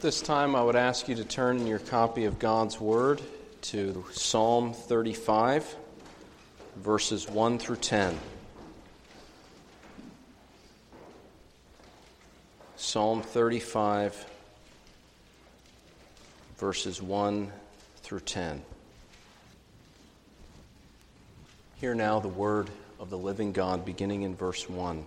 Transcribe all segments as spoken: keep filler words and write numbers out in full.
This time I would ask you to turn in your copy of God's Word to Psalm thirty-five, verses one through ten. Psalm thirty-five, verses one through ten. Hear now the word of the living God, beginning in verse one.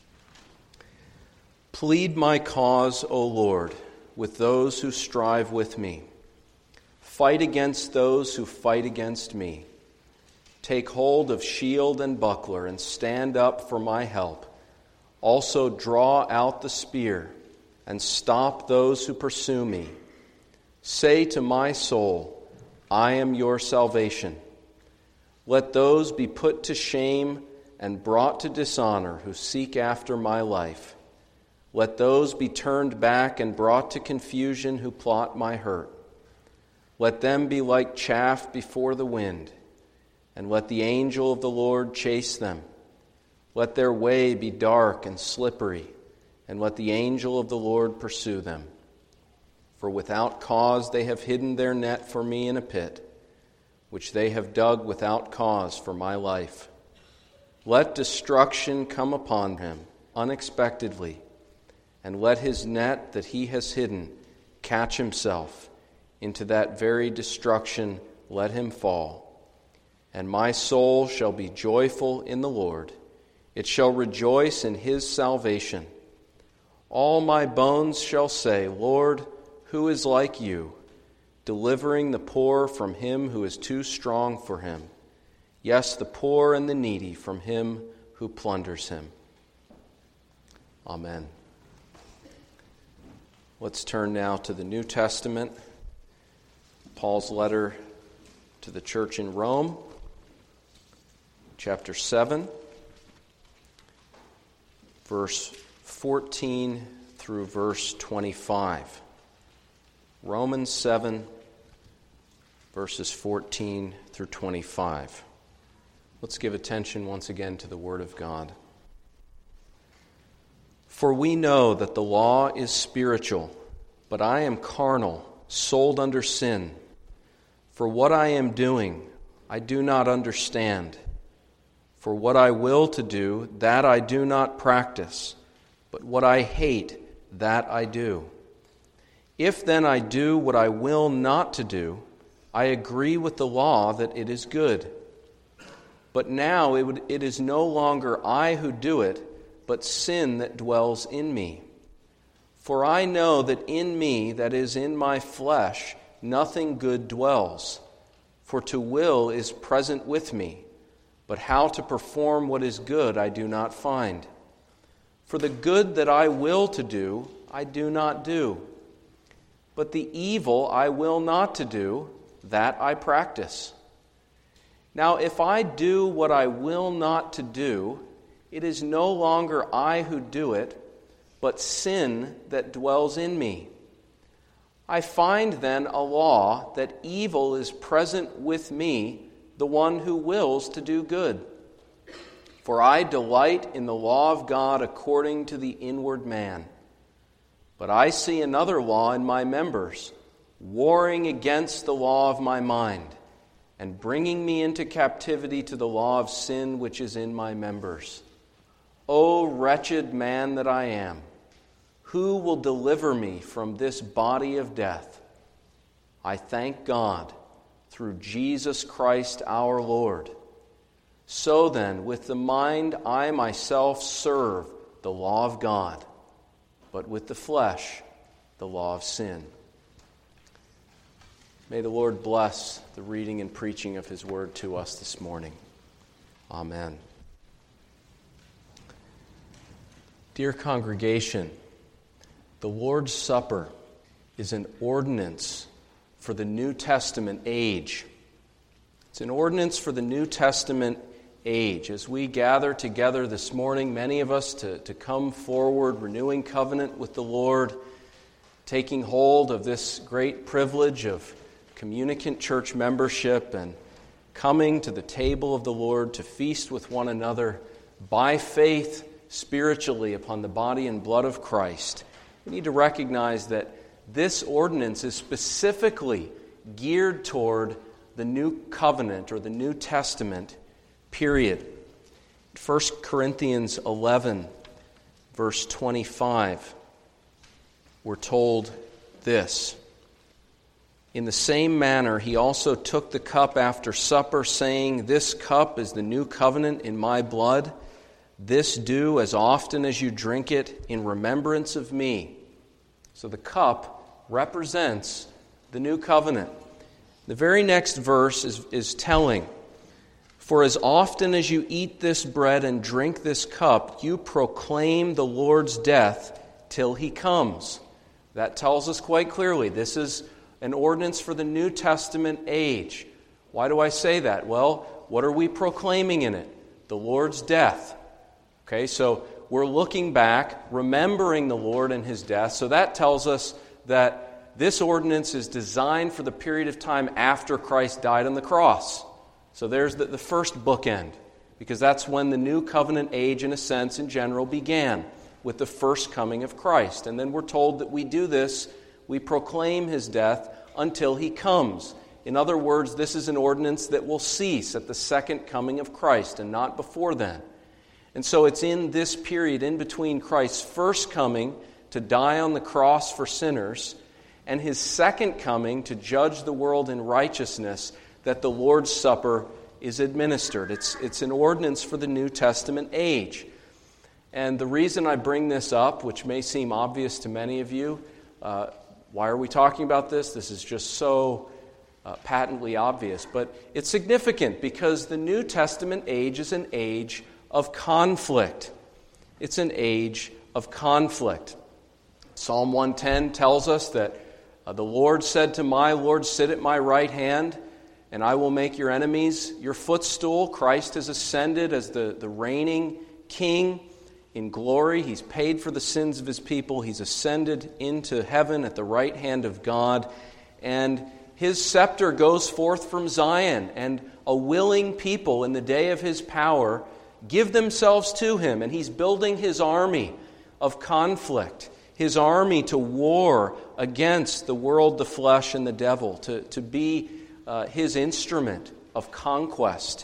Plead my cause, O Lord, with those who strive with me. Fight against those who fight against me. Take hold of shield and buckler and stand up for my help. Also draw out the spear and stop those who pursue me. Say to my soul, I am your salvation. Let those be put to shame and brought to dishonor who seek after my life. Let those be turned back and brought to confusion who plot my hurt. Let them be like chaff before the wind, and let the angel of the Lord chase them. Let their way be dark and slippery, and let the angel of the Lord pursue them. For without cause they have hidden their net for me in a pit, which they have dug without cause for my life. Let destruction come upon him unexpectedly, and let his net that he has hidden catch himself. Into that very destruction let him fall. And my soul shall be joyful in the Lord. It shall rejoice in his salvation. All my bones shall say, Lord, who is like you, delivering the poor from him who is too strong for him, yes, the poor and the needy from him who plunders him. Amen. Let's turn now to the New Testament, Paul's letter to the church in Rome, chapter seven, verse fourteen through verse twenty-five. Romans seven, verses fourteen through twenty-five. Let's give attention once again to the Word of God. For we know that the law is spiritual, but I am carnal, sold under sin. For what I am doing, I do not understand. For what I will to do, that I do not practice, but what I hate, that I do. If then I do what I will not to do, I agree with the law that it is good. But now it, would, it is no longer I who do it, but sin that dwells in me. For I know that in me, that is in my flesh, nothing good dwells. For to will is present with me, but how to perform what is good I do not find. For the good that I will to do, I do not do. But the evil I will not to do, that I practice. Now if I do what I will not to do, it is no longer I who do it, but sin that dwells in me. I find then a law that evil is present with me, the one who wills to do good. For I delight in the law of God according to the inward man. But I see another law in my members, warring against the law of my mind, and bringing me into captivity to the law of sin which is in my members. O wretched man that I am, who will deliver me from this body of death? I thank God through Jesus Christ our Lord. So then, with the mind I myself serve the law of God, but with the flesh the law of sin. May the Lord bless the reading and preaching of His word to us this morning. Amen. Dear congregation, the Lord's Supper is an ordinance for the New Testament age. It's an ordinance for the New Testament age. As we gather together this morning, many of us to, to come forward, renewing covenant with the Lord, taking hold of this great privilege of communicant church membership and coming to the table of the Lord to feast with one another by faith spiritually upon the body and blood of Christ. We need to recognize that this ordinance is specifically geared toward the New Covenant or the New Testament period. First Corinthians eleven, verse twenty-five, we're told this. In the same manner, he also took the cup after supper, saying, "This cup is the new covenant in my blood. This do as often as you drink it in remembrance of me." So the cup represents the new covenant. The very next verse is, is telling, "For as often as you eat this bread and drink this cup, you proclaim the Lord's death till he comes." That tells us quite clearly this is an ordinance for the New Testament age. Why do I say that? Well, what are we proclaiming in it? The Lord's death. Okay, so we're looking back, remembering the Lord and his death. So that tells us that this ordinance is designed for the period of time after Christ died on the cross. So there's the, the first bookend, because that's when the New Covenant age, in a sense, in general, began, with the first coming of Christ. And then we're told that we do this, we proclaim his death until he comes. In other words, this is an ordinance that will cease at the second coming of Christ and not before then. And so it's in this period, in between Christ's first coming to die on the cross for sinners and his second coming to judge the world in righteousness, that the Lord's Supper is administered. It's, it's an ordinance for the New Testament age. And the reason I bring this up, which may seem obvious to many of you, uh, why are we talking about this? This is just so uh, patently obvious. But it's significant because the New Testament age is an age of conflict. It's an age of conflict. Psalm one ten tells us that uh, the Lord said to my Lord, "Sit at my right hand, and I will make your enemies your footstool." Christ has ascended as the, the reigning king in glory. He's paid for the sins of his people. He's ascended into heaven at the right hand of God. And his scepter goes forth from Zion, and a willing people in the day of his power give themselves to him. And he's building his army of conflict, his army to war against the world, the flesh, and the devil, to, to be uh, his instrument of conquest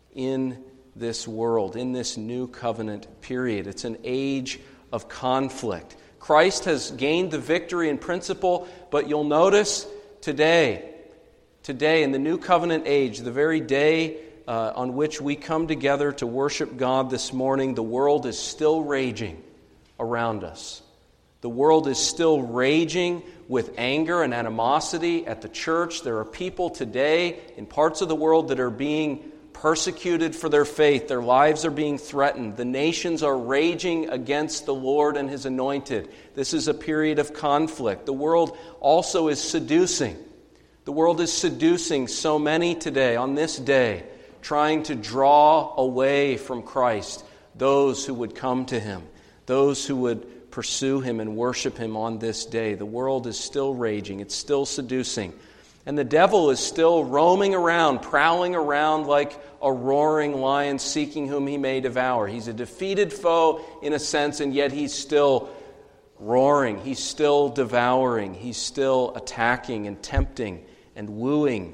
in this world, in this new covenant period. It's an age of conflict. Christ has gained the victory in principle, but you'll notice today, today in the new covenant age, the very day uh, on which we come together to worship God this morning, the world is still raging around us. The world is still raging with anger and animosity at the church. There are people today in parts of the world that are being persecuted for their faith. Their lives are being threatened. The nations are raging against the Lord and his anointed. This is a period of conflict. The world also is seducing. The world is seducing so many today, on this day, trying to draw away from Christ those who would come to him, those who would pursue him and worship him on this day. The world is still raging. It's still seducing. And the devil is still roaming around, prowling around like a roaring lion seeking whom he may devour. He's a defeated foe in a sense, and yet he's still roaring. He's still devouring. He's still attacking and tempting and wooing.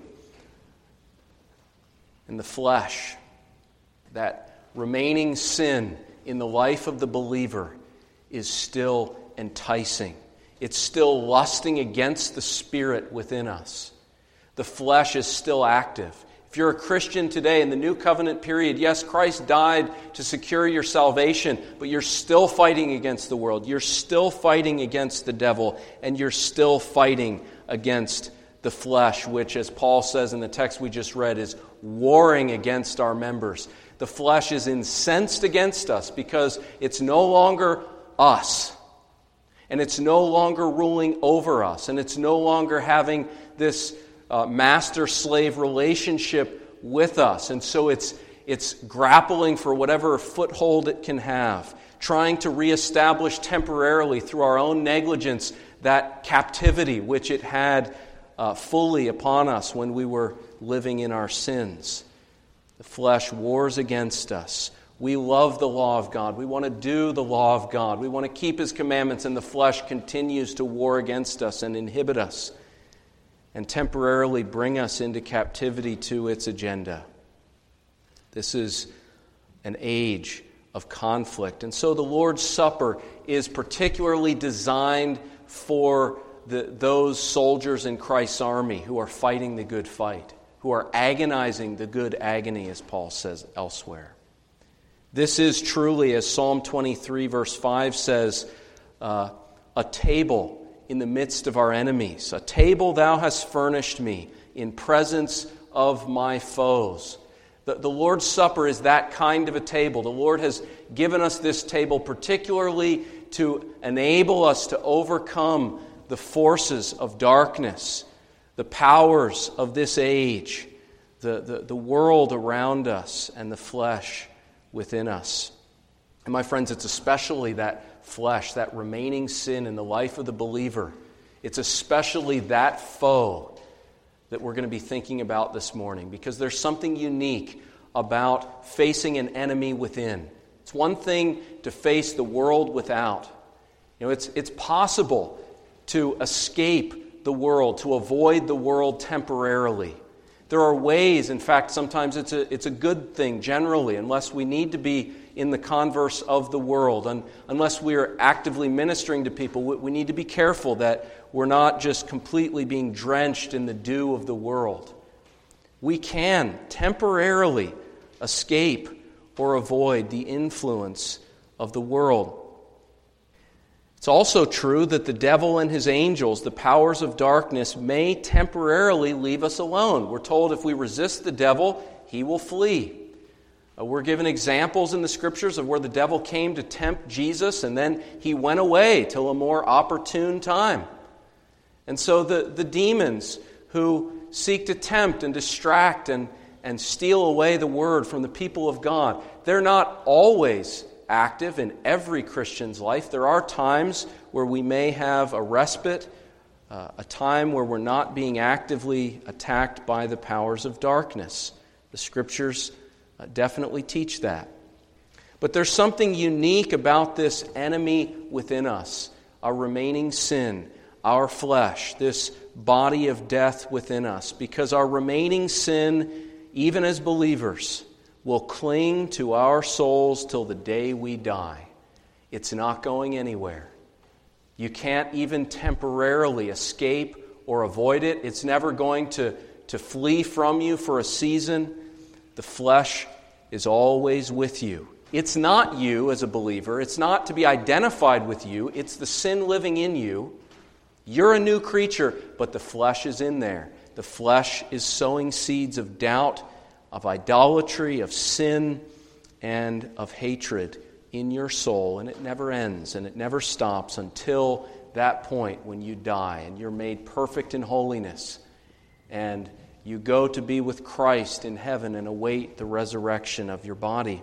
And the flesh, that remaining sin in the life of the believer, is still enticing. It's still lusting against the Spirit within us. The flesh is still active. If you're a Christian today in the New Covenant period, yes, Christ died to secure your salvation, but you're still fighting against the world. You're still fighting against the devil, and you're still fighting against the flesh, which, as Paul says in the text we just read, is warring against our members. The flesh is incensed against us because it's no longer us. And it's no longer ruling over us. And it's no longer having this uh, master-slave relationship with us. And so it's it's grappling for whatever foothold it can have, trying to reestablish temporarily through our own negligence that captivity which it had uh, fully upon us when we were living in our sins. The flesh wars against us, We love the law of God. We want to do the law of God. We want to keep His commandments, and the flesh continues to war against us and inhibit us and temporarily bring us into captivity to its agenda. This is an age of conflict. And so the Lord's Supper is particularly designed for the, those soldiers in Christ's army who are fighting the good fight, who are agonizing the good agony, as Paul says elsewhere. This is truly, as Psalm twenty-three verse five says, uh, a table in the midst of our enemies. A table thou hast furnished me in presence of my foes. The, the Lord's Supper is that kind of a table. The Lord has given us this table particularly to enable us to overcome the forces of darkness, the powers of this age, the, the, the world around us, and the flesh within us. And my friends, it's especially that flesh, that remaining sin in the life of the believer. It's especially that foe that we're going to be thinking about this morning, because there's something unique about facing an enemy within. It's one thing to face the world without. You know, it's it's possible to escape the world, to avoid the world temporarily. There are ways, in fact, sometimes it's a it's a good thing generally, unless we need to be in the converse of the world, and unless we are actively ministering to people, we, we need to be careful that we're not just completely being drenched in the dew of the world. We can temporarily escape or avoid the influence of the world. It's also true that the devil and his angels, the powers of darkness, may temporarily leave us alone. We're told if we resist the devil, he will flee. Uh, we're given examples in the Scriptures of where the devil came to tempt Jesus, and then he went away till a more opportune time. And so the, the demons who seek to tempt and distract and, and steal away the word from the people of God, they're not always active in every Christian's life. There are times where we may have a respite, uh, a time where we're not being actively attacked by the powers of darkness. The Scriptures uh, definitely teach that. But there's something unique about this enemy within us, our remaining sin, our flesh, this body of death within us, because our remaining sin, even as believers, will cling to our souls till the day we die. It's not going anywhere. You can't even temporarily escape or avoid it. It's never going to, to flee from you for a season. The flesh is always with you. It's not you as a believer. It's not to be identified with you. It's the sin living in you. You're a new creature, but the flesh is in there. The flesh is sowing seeds of doubt, of idolatry, of sin, and of hatred in your soul. And it never ends, and it never stops until that point when you die and you're made perfect in holiness. And you go to be with Christ in heaven and await the resurrection of your body.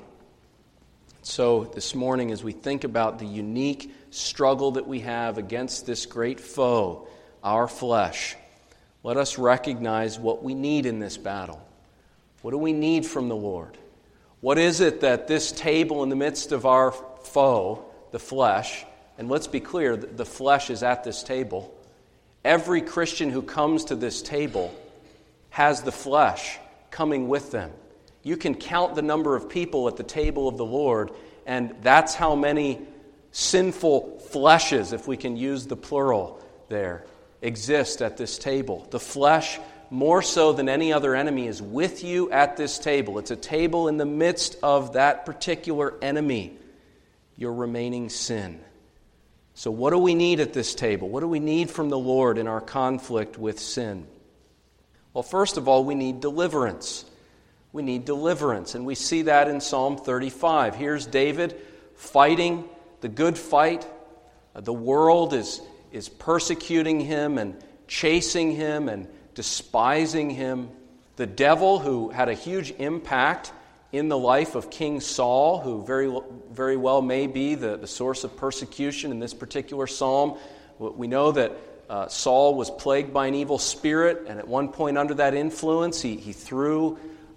So this morning, as we think about the unique struggle that we have against this great foe, our flesh, let us recognize what we need in this battle. What do we need from the Lord? What is it that this table in the midst of our foe, the flesh, and let's be clear, the flesh is at this table. Every Christian who comes to this table has the flesh coming with them. You can count the number of people at the table of the Lord, and that's how many sinful fleshes, if we can use the plural there, exist at this table. The flesh, more so than any other enemy, is with you at this table. It's a table in the midst of that particular enemy, your remaining sin. So what do we need at this table? What do we need from the Lord in our conflict with sin? Well, first of all, we need deliverance. We need deliverance, and we see that in Psalm thirty-five. Here's David fighting the good fight. The world is, is persecuting him and chasing him and despising him. The devil, who had a huge impact in the life of King Saul, who very, very well may be the, the source of persecution in this particular psalm. We know that uh, Saul was plagued by an evil spirit, and at one point under that influence, he, he threw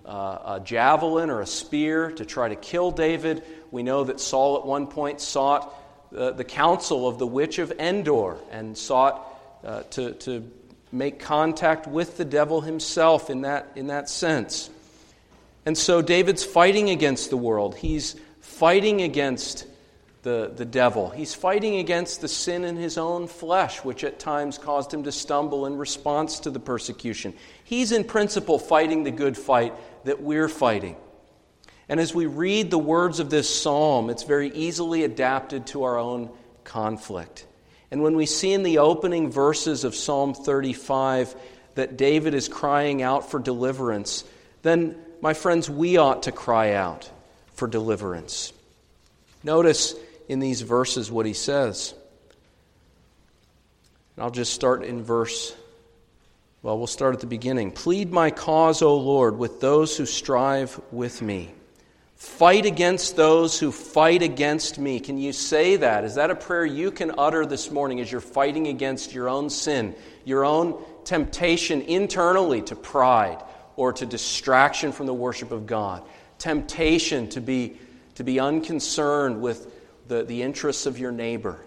uh, a javelin or a spear to try to kill David. We know that Saul at one point sought uh, the counsel of the witch of Endor and sought uh, to, to make contact with the devil himself in that, in that sense. And so David's fighting against the world. He's fighting against the, the devil. He's fighting against the sin in his own flesh, which at times caused him to stumble in response to the persecution. He's in principle fighting the good fight that we're fighting. And as we read the words of this psalm, it's very easily adapted to our own conflict. And when we see in the opening verses of Psalm thirty-five that David is crying out for deliverance, then, my friends, we ought to cry out for deliverance. Notice in these verses what he says. And I'll just start in verse, well, we'll start at the beginning. Plead my cause, O Lord, with those who strive with me. Fight against those who fight against me. Can you say that? Is that a prayer you can utter this morning as you're fighting against your own sin, your own temptation internally to pride or to distraction from the worship of God, temptation to be, to be unconcerned with the, the interests of your neighbor?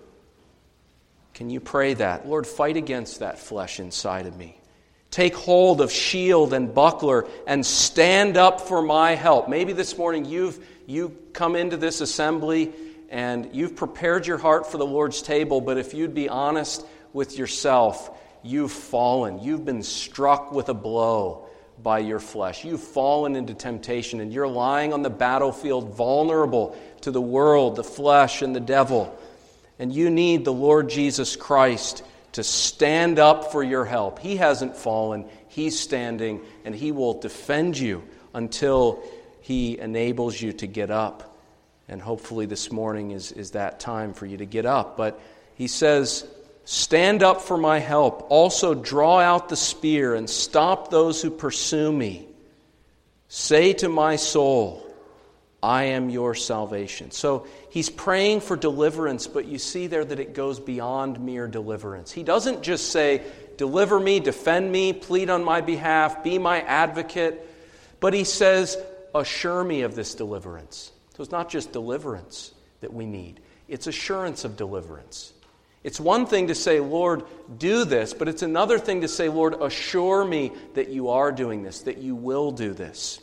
Can you pray that? Lord, fight against that flesh inside of me. Take hold of shield and buckler and stand up for my help. Maybe this morning you've you come into this assembly and you've prepared your heart for the Lord's table, but if you'd be honest with yourself, you've fallen. You've been struck with a blow by your flesh. You've fallen into temptation and you're lying on the battlefield vulnerable to the world, the flesh, and the devil. And you need the Lord Jesus Christ to stand up for your help. He hasn't fallen. He's standing, and He will defend you until He enables you to get up. And hopefully this morning is, is that time for you to get up. But He says, stand up for my help. Also draw out the spear and stop those who pursue me. Say to my soul, I am your salvation. So he's praying for deliverance, but you see there that it goes beyond mere deliverance. He doesn't just say, deliver me, defend me, plead on my behalf, be my advocate, but he says, assure me of this deliverance. So it's not just deliverance that we need. It's assurance of deliverance. It's one thing to say, Lord, do this, but it's another thing to say, Lord, assure me that you are doing this, that you will do this.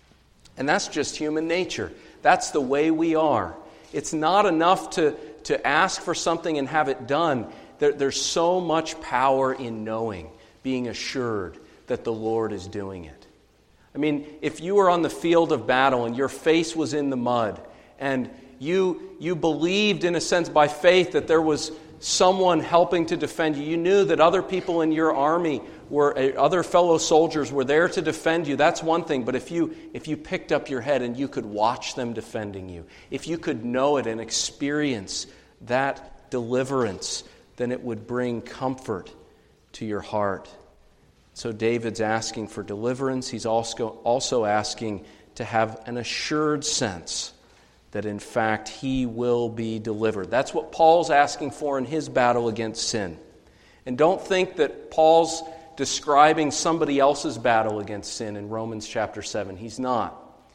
And that's just human nature. That's the way we are. It's not enough to, to ask for something and have it done. There, there's so much power in knowing, being assured that the Lord is doing it. I mean, if you were on the field of battle and your face was in the mud and you, you believed in a sense by faith that there was someone helping to defend you, you knew that other people in your army were, other fellow soldiers were there to defend you, that's one thing. But if you if you picked up your head and you could watch them defending you, if you could know it and experience that deliverance, then it would bring comfort to your heart. So David's asking for deliverance. He's also also asking to have an assured sense that in fact he will be delivered. That's what Paul's asking for in his battle against sin. And don't think that Paul's describing somebody else's battle against sin in Romans chapter seven. He's not.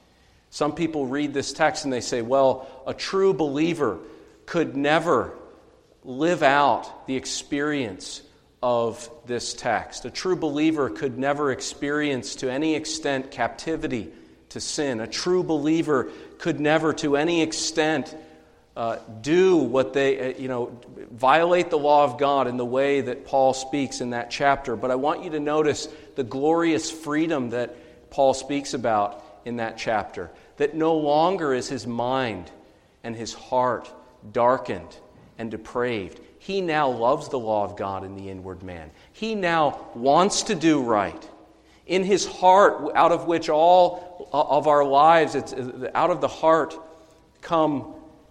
Some people read this text and they say, well, a true believer could never live out the experience of this text. A true believer could never experience to any extent captivity to sin. A true believer could never to any extent uh, do what they, uh, you know, violate the law of God in the way that Paul speaks in that chapter. But I want you to notice the glorious freedom that Paul speaks about in that chapter. That no longer is his mind and his heart darkened and depraved. He now loves the law of God in the inward man. He now wants to do right. In his heart, out of which all of our lives, it's out of the heart come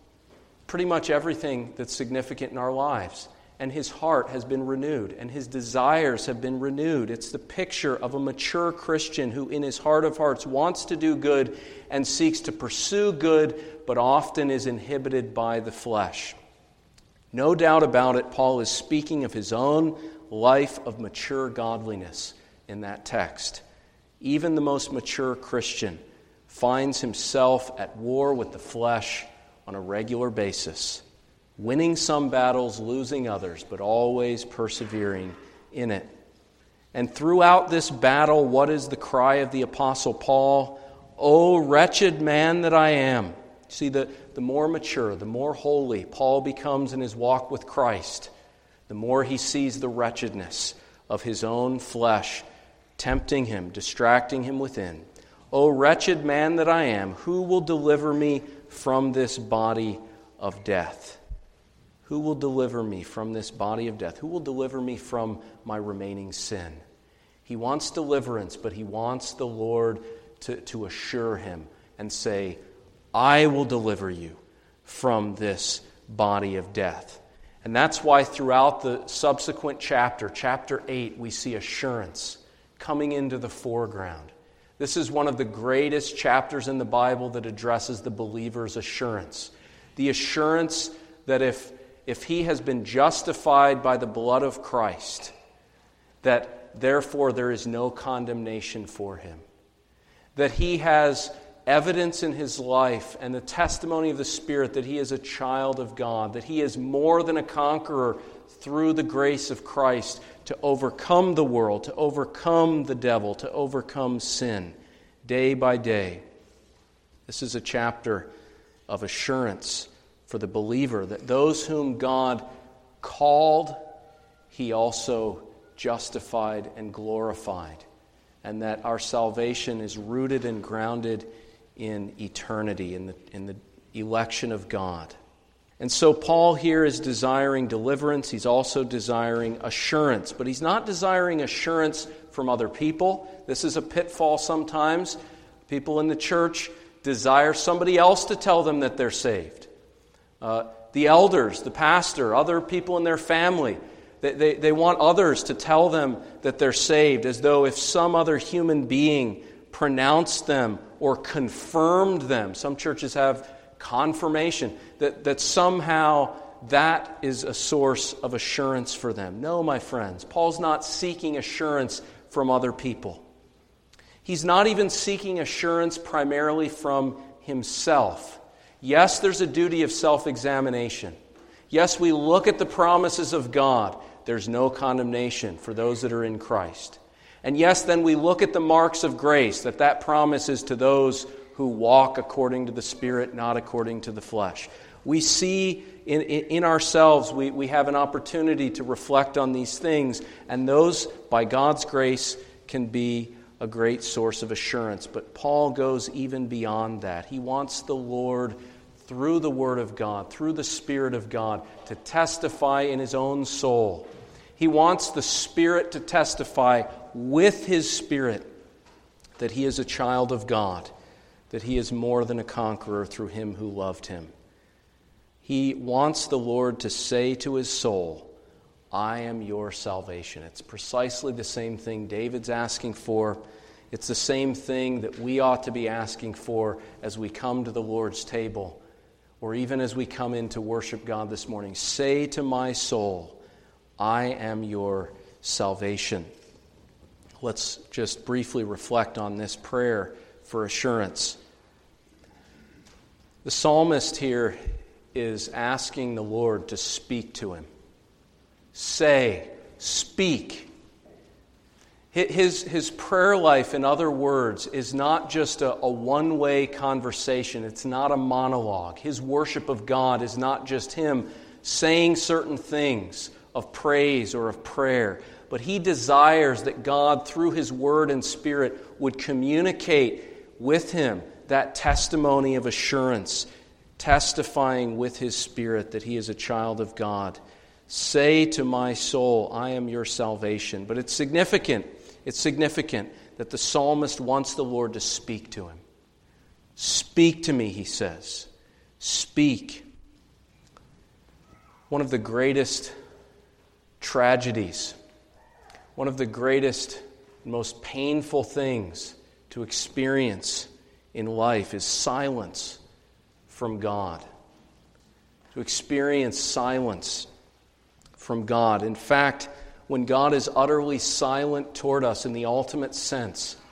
pretty much everything that's significant in our lives. And his heart has been renewed, and his desires have been renewed. It's the picture of a mature Christian who in his heart of hearts wants to do good and seeks to pursue good, but often is inhibited by the flesh. No doubt about it, Paul is speaking of his own life of mature godliness in that text. even the most mature Christian finds himself at war with the flesh on a regular basis, winning some battles, losing others, but always persevering in it. And throughout this battle, what is the cry of the Apostle Paul? "O wretched man that I am." See, the, the more mature, the more holy Paul becomes in his walk with Christ, the more he sees the wretchedness of his own flesh tempting him, distracting him within. "O wretched man that I am, who will deliver me from this body of death?" Who will deliver me from this body of death? Who will deliver me from my remaining sin? He wants deliverance, but he wants the Lord to, to assure him and say, "I will deliver you from this body of death." And that's why throughout the subsequent chapter, chapter eight, we see assurance coming into the foreground. This is one of the greatest chapters in the Bible that addresses the believer's assurance. The assurance that if, if he has been justified by the blood of Christ, that therefore there is no condemnation for him. That he has evidence in his life and the testimony of the Spirit that he is a child of God, that he is more than a conqueror through the grace of Christ to overcome the world, to overcome the devil, to overcome sin day by day. This is a chapter of assurance for the believer that those whom God called, he also justified and glorified, and that our salvation is rooted and grounded in eternity, in the, in the election of God. And so Paul here is desiring deliverance. He's also desiring assurance. But he's not desiring assurance from other people. This is a pitfall sometimes. People in the church desire somebody else to tell them that they're saved. Uh, the elders, the pastor, other people in their family, they, they, they want others to tell them that they're saved, as though if some other human being pronounced them or confirmed them. Some churches have confirmation, that, that somehow that is a source of assurance for them. No, my friends, Paul's not seeking assurance from other people. He's not even seeking assurance primarily from himself. Yes, there's a duty of self-examination. Yes, we look at the promises of God. There's no condemnation for those that are in Christ. And yes, then we look at the marks of grace, that that promise is to those who walk according to the Spirit, not according to the flesh. We see in, in, in ourselves, we, we have an opportunity to reflect on these things, and those, by God's grace, can be a great source of assurance. But Paul goes even beyond that. He wants the Lord, through the Word of God, through the Spirit of God, to testify in his own soul. He wants the Spirit to testify with his Spirit that he is a child of God, that he is more than a conqueror through him who loved him. He wants the Lord to say to his soul, "I am your salvation." It's precisely the same thing David's asking for. It's the same thing that we ought to be asking for as we come to the Lord's table, or even as we come in to worship God this morning. Say to my soul, "I am your salvation." Let's just briefly reflect on this prayer for assurance. The psalmist here is asking the Lord to speak to him. Say, speak. His, his prayer life, in other words, is not just a, a one-way conversation. It's not a monologue. His worship of God is not just him saying certain things of praise or of prayer, but he desires that God, through his Word and Spirit, would communicate with him that testimony of assurance, testifying with his Spirit that he is a child of God. Say to my soul, "I am your salvation." But it's significant. It's significant that the psalmist wants the Lord to speak to him. Speak to me, he says. Speak. One of the greatest tragedies, one of the greatest, most painful things to experience in life is silence from God. To experience silence from God. In fact, when God is utterly silent toward us in the ultimate sense,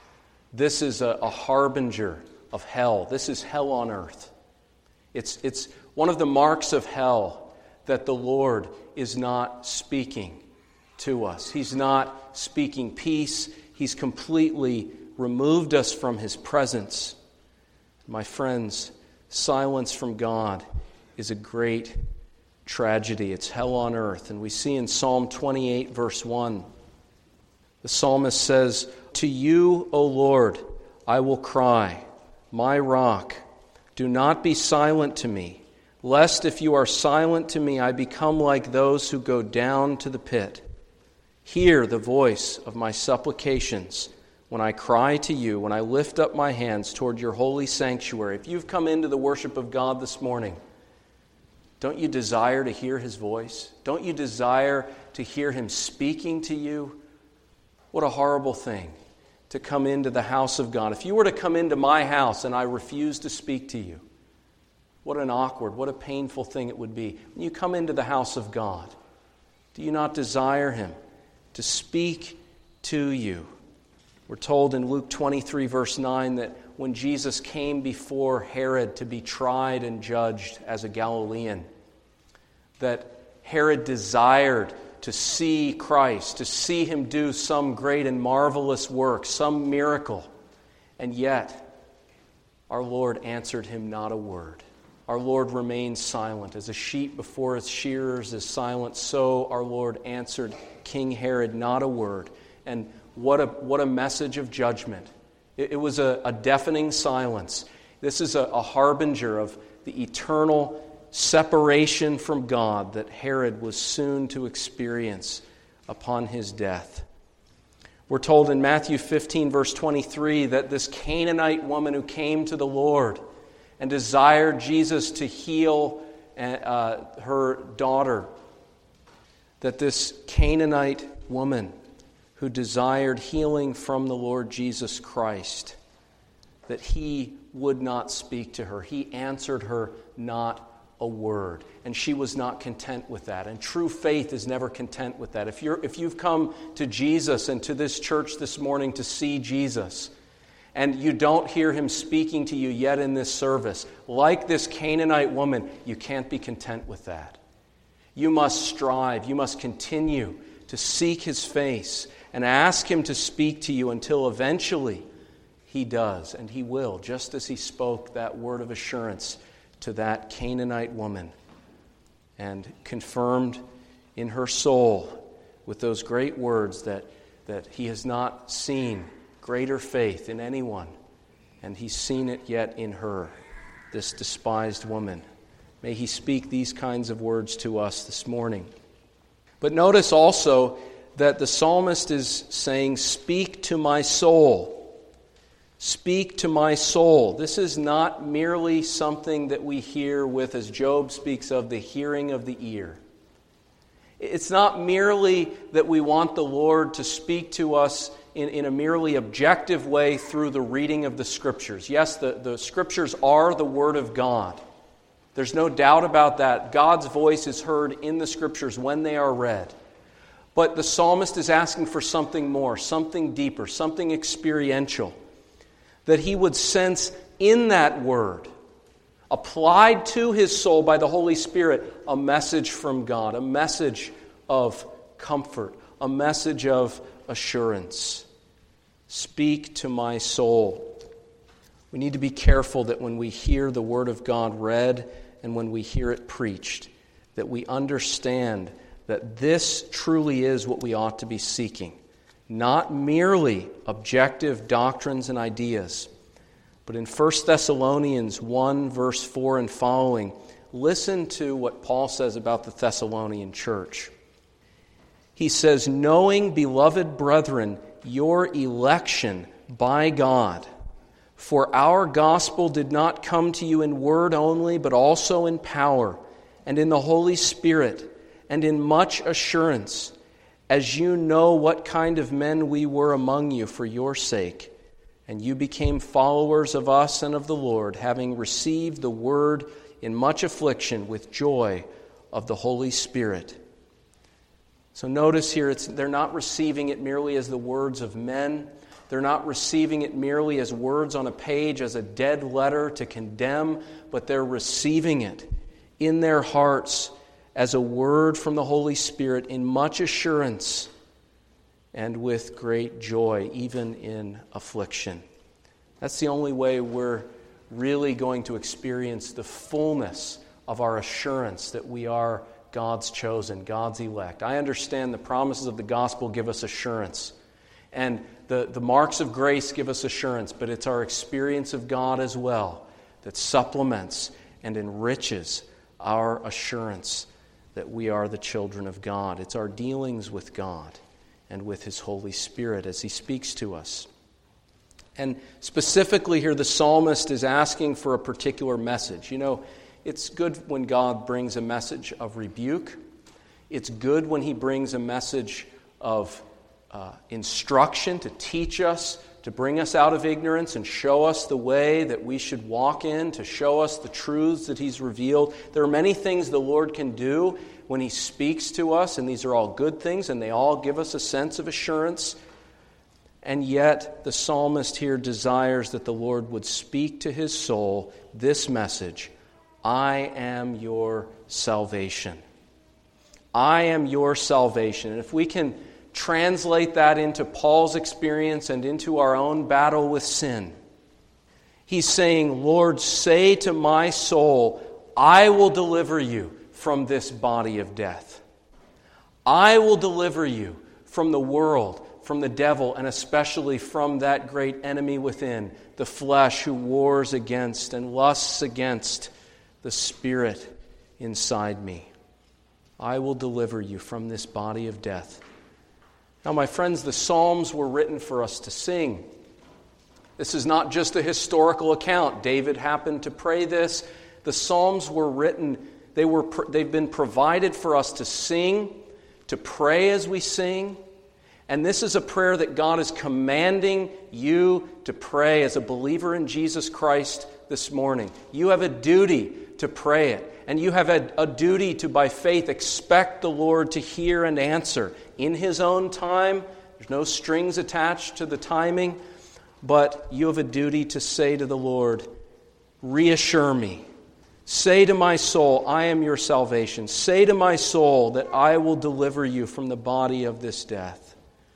This is a, a harbinger of hell. This is hell on earth. It's, it's one of the marks of hell that the Lord is not speaking to us. He's not speaking peace. He's completely removed us from His presence. My friends, silence from God is a great tragedy. It's hell on earth. And we see in Psalm twenty-eight, verse one, the psalmist says, "To you, O Lord, I will cry, my rock. Do not be silent to me, lest if you are silent to me, I become like those who go down to the pit. Hear the voice of my supplications when I cry to you, when I lift up my hands toward your holy sanctuary." If you've come into the worship of God this morning, don't you desire to hear His voice? Don't you desire to hear Him speaking to you? What a horrible thing to come into the house of God. If you were to come into my house and I refuse to speak to you, what an awkward, what a painful thing it would be. When you come into the house of God, do you not desire Him to speak to you? We're told in Luke twenty-three, verse nine, that when Jesus came before Herod to be tried and judged as a Galilean, that Herod desired to see Christ, to see Him do some great and marvelous work, some miracle. And yet, our Lord answered him not a word. Our Lord remained silent. As a sheep before its shearers is silent, so our Lord answered King Herod not a word. And what a what a message of judgment. It, it was a, a deafening silence. This is a, a harbinger of the eternal separation from God that Herod was soon to experience upon his death. We're told in Matthew fifteen, verse twenty-three, that this Canaanite woman who came to the Lord and desired Jesus to heal uh, her daughter, that this Canaanite woman who desired healing from the Lord Jesus Christ, that He would not speak to her. He answered her not a word. And she was not content with that. And true faith is never content with that. If you're if you've come to Jesus and to this church this morning to see Jesus, and you don't hear Him speaking to you yet in this service, like this Canaanite woman, you can't be content with that. You must strive. You must continue to seek His face and ask Him to speak to you until eventually He does, and He will, just as He spoke that word of assurance to that Canaanite woman and confirmed in her soul with those great words that, that He has not seen greater faith in anyone, and He's seen it yet in her, this despised woman. May He speak these kinds of words to us this morning. But notice also that the psalmist is saying, "Speak to my soul. Speak to my soul." This is not merely something that we hear with, as Job speaks of, the hearing of the ear. It's not merely that we want the Lord to speak to us in, in a merely objective way through the reading of the Scriptures. Yes, the, the Scriptures are the Word of God. There's no doubt about that. God's voice is heard in the Scriptures when they are read. But the psalmist is asking for something more, something deeper, something experiential, that he would sense in that word, applied to his soul by the Holy Spirit, a message from God, a message of comfort, a message of assurance. Speak to my soul. We need to be careful that when we hear the Word of God read and when we hear it preached, that we understand that this truly is what we ought to be seeking. Not merely objective doctrines and ideas, but in First Thessalonians one, verse four and following, listen to what Paul says about the Thessalonian church. He says, "Knowing, beloved brethren, your election by God, for our gospel did not come to you in word only, but also in power, and in the Holy Spirit, and in much assurance, as you know what kind of men we were among you for your sake. And you became followers of us and of the Lord, having received the word in much affliction with joy of the Holy Spirit." So notice here, it's, they're not receiving it merely as the words of men. They're not receiving it merely as words on a page, as a dead letter to condemn, but they're receiving it in their hearts as a word from the Holy Spirit in much assurance and with great joy, even in affliction. That's the only way we're really going to experience the fullness of our assurance that we are God's chosen, God's elect. I understand the promises of the gospel give us assurance, and the, the marks of grace give us assurance, but it's our experience of God as well that supplements and enriches our assurance that we are the children of God. It's our dealings with God and with His Holy Spirit as He speaks to us. And specifically here, the psalmist is asking for a particular message. You know, it's good when God brings a message of rebuke. It's good when He brings a message of uh, instruction to teach us, to bring us out of ignorance and show us the way that we should walk in, to show us the truths that He's revealed. There are many things the Lord can do when He speaks to us, and these are all good things, and they all give us a sense of assurance. And yet, the psalmist here desires that the Lord would speak to his soul this message: I am your salvation. I am your salvation. And if we can translate that into Paul's experience and into our own battle with sin, he's saying, Lord, say to my soul, I will deliver you from this body of death. I will deliver you from the world, from the devil, and especially from that great enemy within, the flesh, who wars against and lusts against the spirit inside me. I will deliver you from this body of death. Now, my friends, the Psalms were written for us to sing. This is not just a historical account. David happened to pray this. The Psalms were written, they were, they've been provided for us to sing, to pray as we sing. And this is a prayer that God is commanding you to pray as a believer in Jesus Christ this morning. You have a duty to pray it. And you have a, a duty to, by faith, expect the Lord to hear and answer in His own time. There's no strings attached to the timing. But you have a duty to say to the Lord, reassure me. Say to my soul, I am your salvation. Say to my soul that I will deliver you from the body of this death.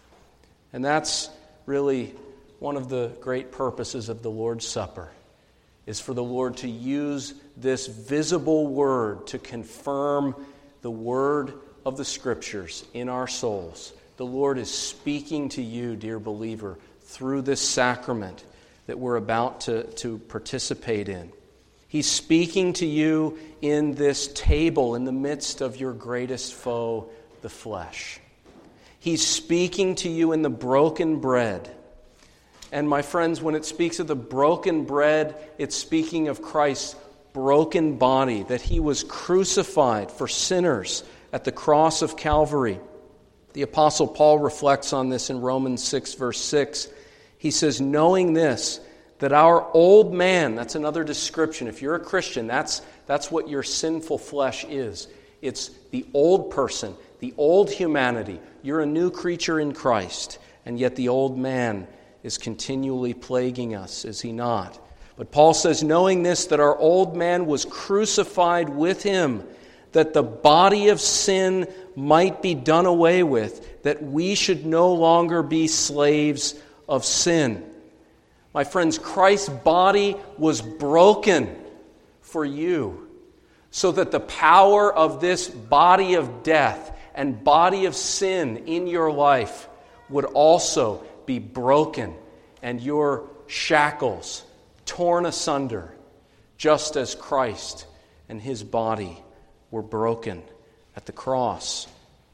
And that's really one of the great purposes of the Lord's Supper, is for the Lord to use this visible word to confirm the word of the Scriptures in our souls. The Lord is speaking to you, dear believer, through this sacrament that we're about to, to participate in. He's speaking to you in this table in the midst of your greatest foe, the flesh. He's speaking to you in the broken bread. And my friends, when it speaks of the broken bread, it's speaking of Christ's broken body, that He was crucified for sinners at the cross of Calvary. The Apostle Paul reflects on this in Romans six, verse six. He says, knowing this, that our old man, that's another description. If you're a Christian, that's, that's what your sinful flesh is. It's the old person, the old humanity. You're a new creature in Christ, and yet the old man is continually plaguing us, is he not? But Paul says, knowing this, that our old man was crucified with Him, that the body of sin might be done away with, that we should no longer be slaves of sin. My friends, Christ's body was broken for you, so that the power of this body of death and body of sin in your life would also be broken, and your shackles torn asunder, just as Christ and His body were broken at the cross.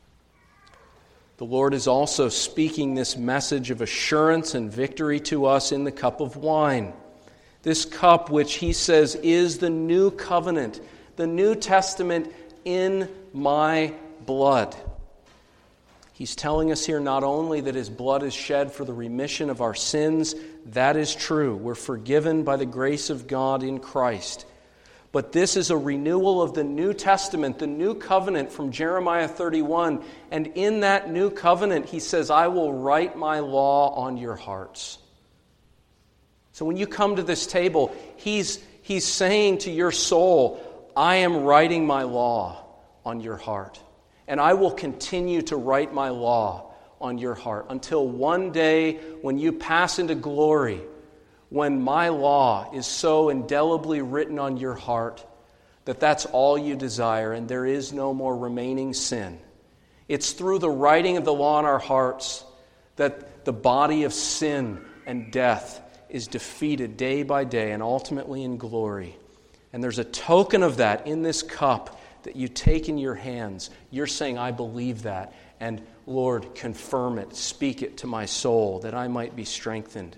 The Lord is also speaking this message of assurance and victory to us in the cup of wine. This cup which He says is the new covenant, the New Testament in my blood. He's telling us here not only that His blood is shed for the remission of our sins, that is true. We're forgiven by the grace of God in Christ. But this is a renewal of the New Testament, the new covenant from Jeremiah thirty-one. And in that new covenant, he says, I will write my law on your hearts. So when you come to this table, he's, he's saying to your soul, I am writing my law on your heart. And I will continue to write my law on your heart until one day when you pass into glory, when my law is so indelibly written on your heart that that's all you desire and there is no more remaining sin. It's through the writing of the law in our hearts that the body of sin and death is defeated day by day and ultimately in glory. And there's a token of that in this cup that you take in your hands. You're saying, I believe that. And Lord, confirm it, speak it to my soul that I might be strengthened.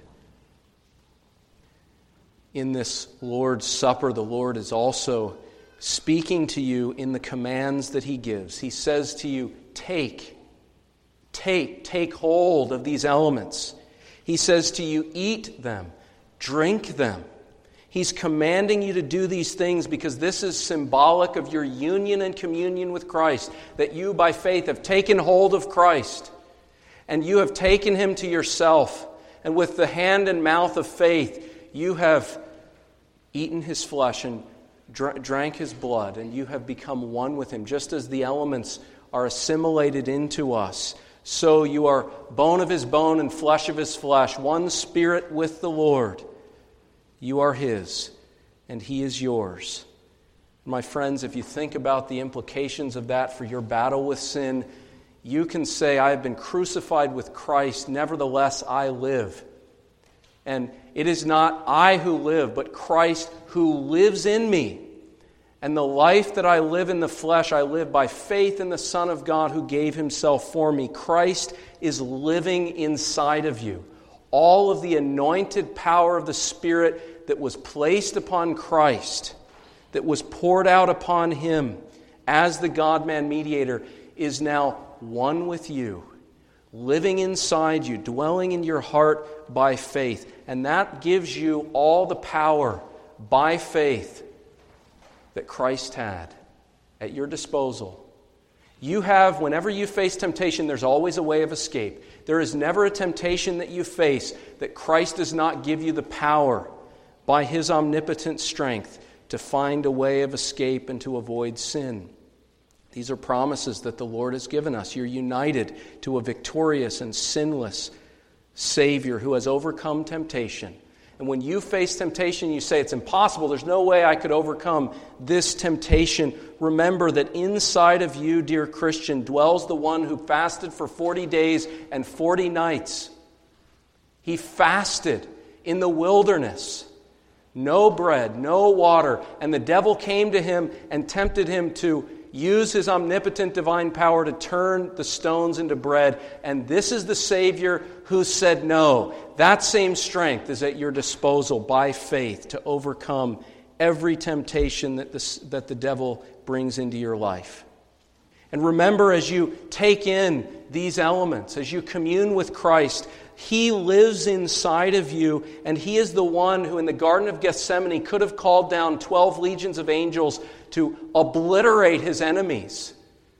In this Lord's Supper, the Lord is also speaking to you in the commands that he gives. He says to you, take, take, take hold of these elements. He says to you, eat them, drink them. He's commanding you to do these things because this is symbolic of your union and communion with Christ, that you by faith have taken hold of Christ and you have taken him to yourself, and with the hand and mouth of faith you have eaten his flesh and dr- drank his blood, and you have become one with him. Just as the elements are assimilated into us, so you are bone of his bone and flesh of his flesh, one spirit with the Lord. You are his, and he is yours. My friends, if you think about the implications of that for your battle with sin, you can say, I have been crucified with Christ, nevertheless I live. And it is not I who live, but Christ who lives in me. And the life that I live in the flesh, I live by faith in the Son of God who gave himself for me. Christ is living inside of you. All of the anointed power of the Spirit that was placed upon Christ, that was poured out upon him as the God-man mediator, is now one with you, living inside you, dwelling in your heart by faith. And that gives you all the power by faith that Christ had at your disposal. You have, whenever you face temptation, there's always a way of escape. There is never a temptation that you face that Christ does not give you the power by his omnipotent strength to find a way of escape and to avoid sin. These are promises that the Lord has given us. You're united to a victorious and sinless Savior who has overcome temptation. And when you face temptation, you say, it's impossible, there's no way I could overcome this temptation. Remember that inside of you, dear Christian, dwells the one who fasted for forty days and forty nights. He fasted in the wilderness. No bread, no water. And the devil came to him and tempted him to use his omnipotent divine power to turn the stones into bread. And this is the Savior who said no. That same strength is at your disposal by faith to overcome every temptation that the, that the devil brings into your life. And remember, as you take in these elements, as you commune with Christ, he lives inside of you, and he is the one who in the Garden of Gethsemane could have called down twelve legions of angels to obliterate his enemies.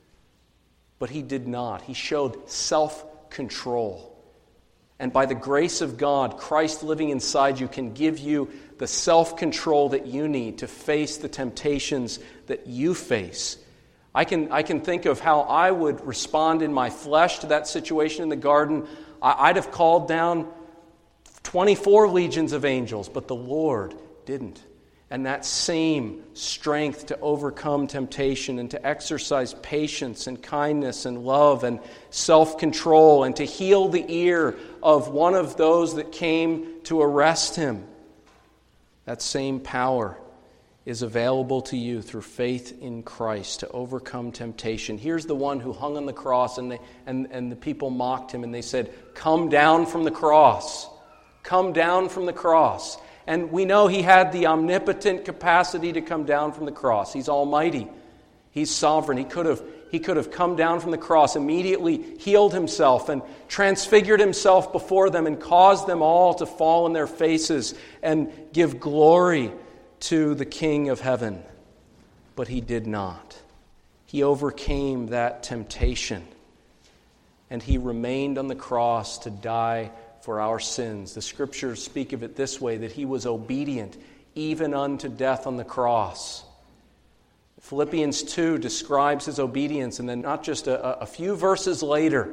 But he did not. He showed self-control. And by the grace of God, Christ living inside you can give you the self-control that you need to face the temptations that you face. I can, I can think of how I would respond in my flesh to that situation in the garden. I'd have called down twenty-four legions of angels, but the Lord didn't. And that same strength to overcome temptation and to exercise patience and kindness and love and self-control and to heal the ear of one of those that came to arrest him, that same power is available to you through faith in Christ to overcome temptation. Here's the one who hung on the cross, and, they, and, and the people mocked him, and they said, come down from the cross. Come down from the cross. And we know he had the omnipotent capacity to come down from the cross. He's almighty. He's sovereign. He could have, he could have come down from the cross, immediately healed himself and transfigured himself before them and caused them all to fall on their faces and give glory to the King of heaven, but he did not. He overcame that temptation, and he remained on the cross to die for our sins. The Scriptures speak of it this way, that he was obedient even unto death on the cross. Philippians two describes his obedience, and then not just a, a few verses later,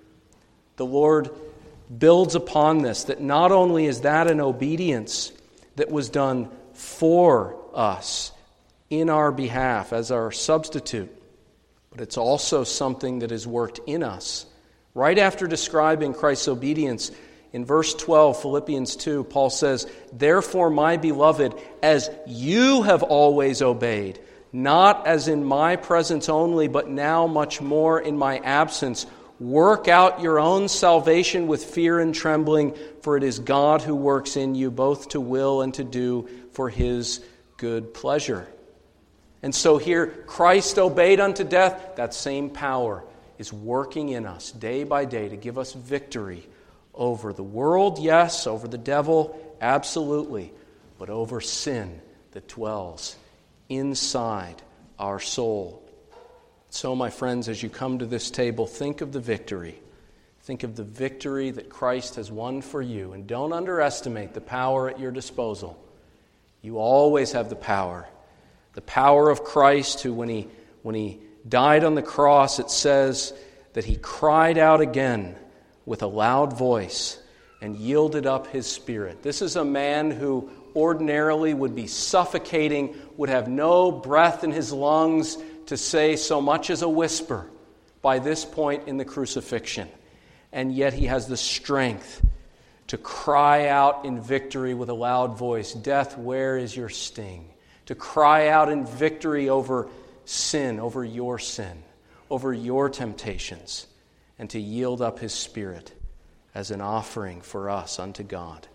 the Lord builds upon this, that not only is that an obedience that was done for us in our behalf as our substitute, but it's also something that is worked in us. Right after describing Christ's obedience, in verse twelve, Philippians two, Paul says, "Therefore, my beloved, as you have always obeyed, not as in my presence only, but now much more in my absence, work out your own salvation with fear and trembling, for it is God who works in you both to will and to do for his good pleasure." And so here, Christ obeyed unto death. That same power is working in us day by day to give us victory over the world, yes, over the devil, absolutely, but over sin that dwells inside our soul. So, my friends, as you come to this table, think of the victory. Think of the victory that Christ has won for you, and don't underestimate the power at your disposal. You always have the power. The power of Christ, who when he, when he died on the cross, it says that he cried out again with a loud voice and yielded up his spirit. This is a man who ordinarily would be suffocating, would have no breath in his lungs to say so much as a whisper by this point in the crucifixion. And yet he has the strength to cry out in victory with a loud voice, "Death, where is your sting?" To cry out in victory over sin, over your sin, over your temptations, and to yield up his spirit as an offering for us unto God.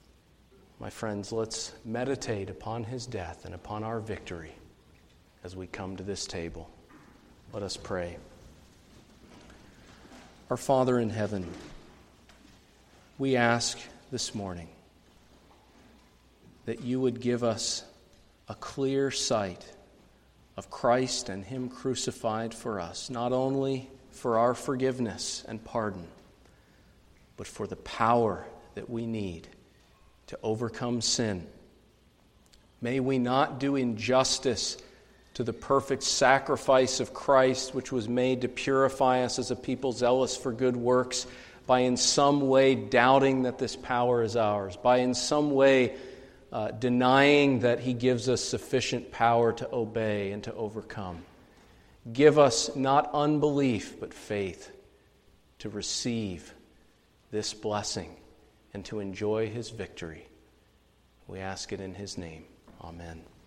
My friends, let's meditate upon his death and upon our victory as we come to this table. Let us pray. Our Father in heaven, we ask this morning that you would give us a clear sight of Christ and him crucified for us, not only for our forgiveness and pardon, but for the power that we need to overcome sin. May we not do injustice to the perfect sacrifice of Christ, which was made to purify us as a people zealous for good works, by in some way doubting that this power is ours, by in some way uh, denying that he gives us sufficient power to obey and to overcome. Give us not unbelief, but faith to receive this blessing and to enjoy his victory. We ask it in his name. Amen.